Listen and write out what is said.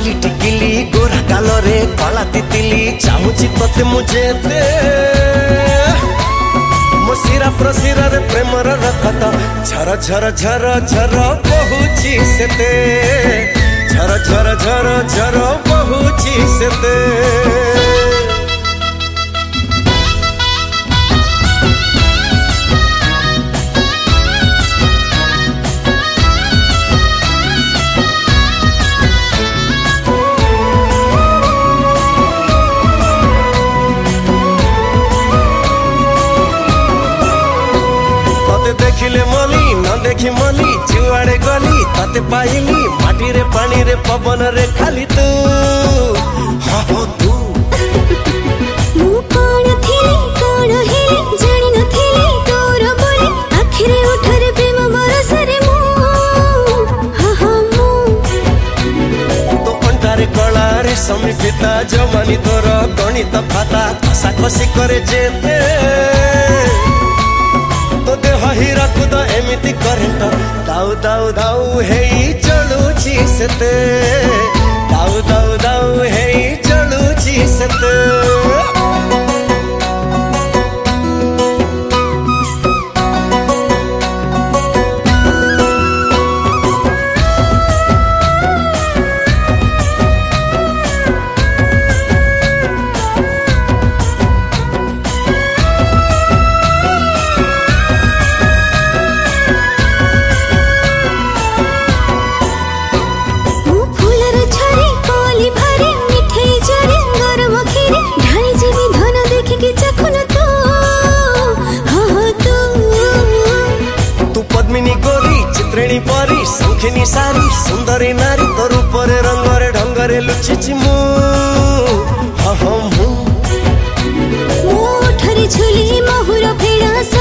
लाली टिकिली गोरा गालरे कला तितिली चाहूची तते मुझे दे मो सिरा प्रसिरा रे प्रेमर रखत झर झर झर झर बहुची सेते झर झर झर झर बहुची सेते देखिले मली न देखी मली जुआड़े गली ताते पाइली माटी रे पानी रे पवन रे खाली तू हाँ हो तू मु कौन थिली कौन हेली जानी न थिली तोर बोली आखिरे उठरे प्रेम बरस रे मु हाँ हाँ मु तो अंटारे कला रे समी पिता जमानी तोर गणित खाता कसा कसी करे जेते तो देह हीरा कुद एमिति करेंट दाऊ दाऊ दाऊ हेई चलुची सेते दाऊ दाऊ दाऊ हेई चलुची सेते चित्रिणी परी संखिनी सारी सुंदरी नारी तोर ऊपर रंगरे ढंगरे लुचिची मु हाँ हाँ मु ठरी झुली महुर फेड़ा